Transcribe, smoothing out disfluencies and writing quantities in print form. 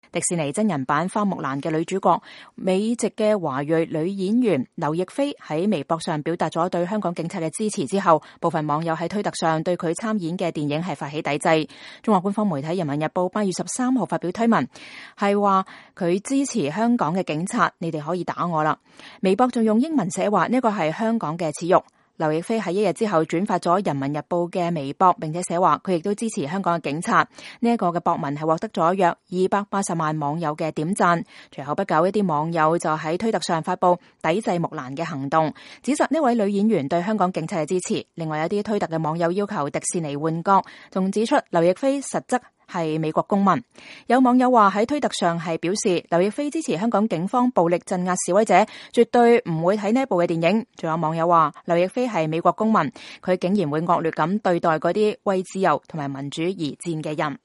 迪士尼真人版花木蘭嘅女主角美籍嘅華裔女演員劉亦菲喺微博上表達咗對香港警察嘅支持之後，部分網友喺推特上對佢參演嘅電影係發起抵制。中國官方媒體《人民日報》8月13號發表推文，係話佢支持香港嘅警察，你哋可以打我啦。微博仲用英文寫話呢個係香港嘅恥辱。劉亦菲喺一日之後轉發咗《人民日報》嘅微博，並且寫話佢亦都支持香港嘅警察。呢一個嘅博文係獲得咗約280萬網友嘅點讚。隨後不久，一啲網友就喺推特上發布抵制木蘭嘅行動，指責呢位女演員對香港警察嘅支持。另外有啲推特嘅網友要求迪士尼換角，仲指出劉亦菲實質係美國公民。有網友話喺推特上係表示劉亦菲支持香港警方暴力鎮壓示威者，絕對唔會睇呢一部嘅電影。仲有網友話劉亦菲係美國公民，佢竟然會惡劣咁對待嗰啲為自由同埋民主而戰嘅人。